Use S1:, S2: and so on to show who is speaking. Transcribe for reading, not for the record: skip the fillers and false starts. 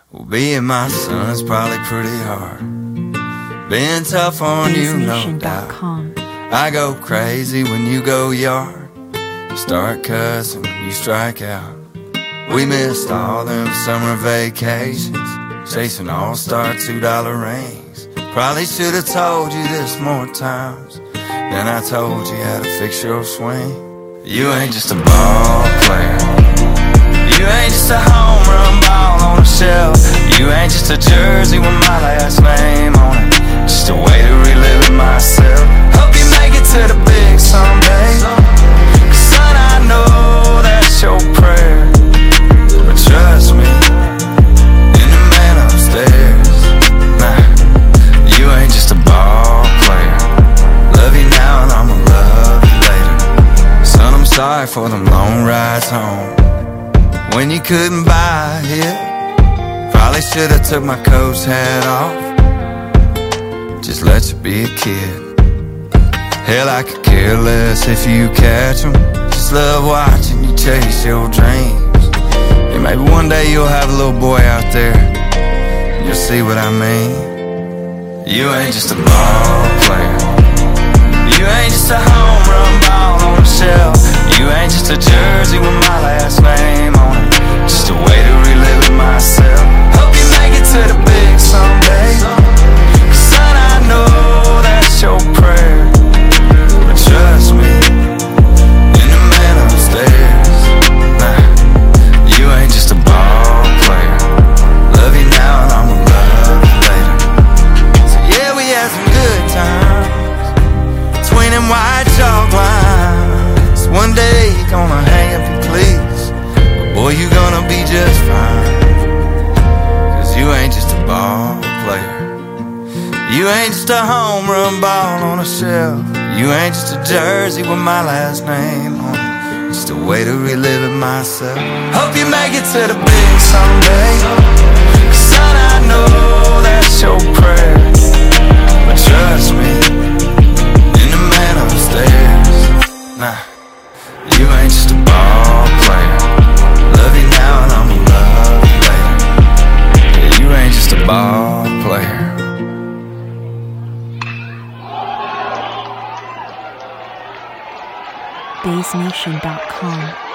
S1: Well, being my son is probably pretty hard. Being tough on you, no doubt. I go crazy when you go yard. You start cussing when you strike out. We missed all them summer vacations, chasing all-star $2 rings. Probably should have told you this more times than I told you how to fix your swing. You ain't just a ball player. You ain't just a home run ball on a shelf. You ain't just a jersey with my last name on it. Just a way to relive it myself. Hope you make it to the big someday. 'Cause son, I know that's your prayer. But trust me, in the man upstairs, nah, you ain't just a ball player. Love you now and I'ma love you later. Son, I'm sorry for them long rides home when you couldn't buy it. Probably should've took my coach hat off, just let you be a kid. Hell, I could care less if you catch 'em. Just love watching you chase your dreams. Yeah, maybe one day you'll have a little boy out there and you'll see what I mean. You ain't just a ball player. You ain't just a home run ball on a shelf. You ain't just a jersey with my last name on it. Just a way to relive it myself. Hope you make it to the big someday. 'Cause son, I know that's your prayer. But trust me, in the man upstairs, nah, you ain't just a ball player. Love you now and I'ma love you later. So yeah, we had some good times between them white chalk lines. One day you're gonna hang up your cleats, but boy, you gonna be just fine. 'Cause you ain't just a ball player. You ain't just a home run ball on a shelf. You ain't just a jersey with my last name on it. Just a way to relive it myself. Hope you make it to the big someday. 'Cause son, I know that's your prayer. But trust me, in the man upstairs, nah, you ain't just a ball player. Love you now and I'ma love you later. Yeah, you ain't just a ball player.
S2: BassNation.com